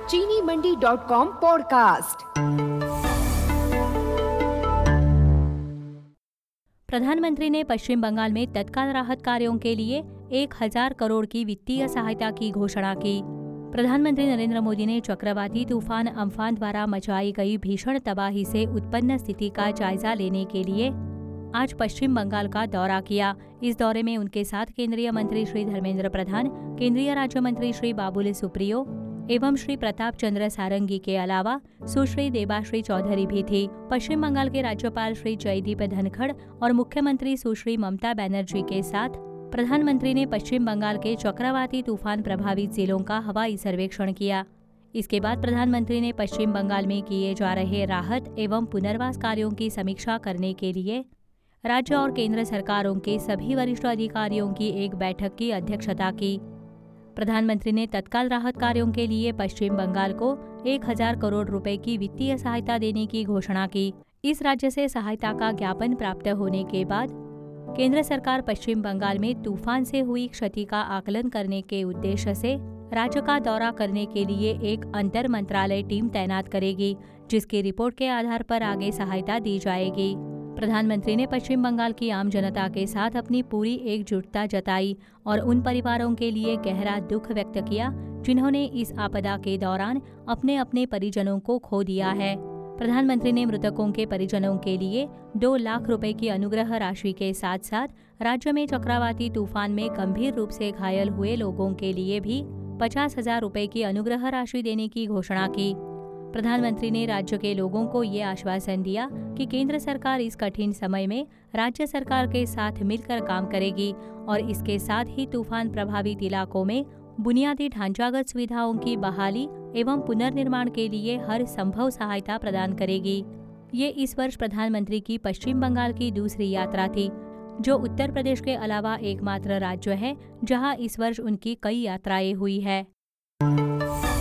चीनी मंडी.com पॉडकास्ट। प्रधानमंत्री ने पश्चिम बंगाल में तत्काल राहत कार्यों के लिए 1000 करोड़ की वित्तीय सहायता की घोषणा की। प्रधानमंत्री नरेंद्र मोदी ने चक्रवाती तूफान अम्फान द्वारा मचाई गई भीषण तबाही से उत्पन्न स्थिति का जायजा लेने के लिए आज पश्चिम बंगाल का दौरा किया। इस दौरे में उनके साथ केंद्रीय मंत्री श्री धर्मेंद्र प्रधान, केंद्रीय राज्य मंत्री श्री बाबुल सुप्रियो एवं श्री प्रताप चंद्र सारंगी के अलावा सुश्री देबाश्री चौधरी भी थी। पश्चिम बंगाल के राज्यपाल श्री जयदीप धनखड़ और मुख्यमंत्री सुश्री ममता बनर्जी के साथ प्रधानमंत्री ने पश्चिम बंगाल के चक्रवाती तूफान प्रभावित जिलों का हवाई सर्वेक्षण किया। इसके बाद प्रधानमंत्री ने पश्चिम बंगाल में किए जा रहे राहत एवं पुनर्वास कार्यों की समीक्षा करने के लिए राज्य और केंद्र सरकारों के सभी वरिष्ठ अधिकारियों की एक बैठक की अध्यक्षता की। प्रधानमंत्री ने तत्काल राहत कार्यों के लिए पश्चिम बंगाल को 1000 करोड़ रुपए की वित्तीय सहायता देने की घोषणा की। इस राज्य से सहायता का ज्ञापन प्राप्त होने के बाद केंद्र सरकार पश्चिम बंगाल में तूफान से हुई क्षति का आकलन करने के उद्देश्य से राज्य का दौरा करने के लिए एक अंतर मंत्रालय टीम तैनात करेगी, जिसकी रिपोर्ट के आधार पर आगे सहायता दी जाएगी। प्रधानमंत्री ने पश्चिम बंगाल की आम जनता के साथ अपनी पूरी एकजुटता जताई और उन परिवारों के लिए गहरा दुख व्यक्त किया जिन्होंने इस आपदा के दौरान अपने अपने परिजनों को खो दिया है। प्रधानमंत्री ने मृतकों के परिजनों के लिए 2 लाख रुपए की अनुग्रह राशि के साथ साथ राज्य में चक्रवाती तूफान में गंभीर रूप से घायल हुए लोगों के लिए भी 50,000 रुपए की अनुग्रह राशि देने की घोषणा की। प्रधानमंत्री ने राज्य के लोगों को ये आश्वासन दिया कि केंद्र सरकार इस कठिन समय में राज्य सरकार के साथ मिलकर काम करेगी और इसके साथ ही तूफान प्रभावित इलाकों में बुनियादी ढांचागत सुविधाओं की बहाली एवं पुनर्निर्माण के लिए हर संभव सहायता प्रदान करेगी। ये इस वर्ष प्रधानमंत्री की पश्चिम बंगाल की दूसरी यात्रा थी, जो उत्तर प्रदेश के अलावा एकमात्र राज्य है जहां इस वर्ष उनकी कई यात्राएं हुई है।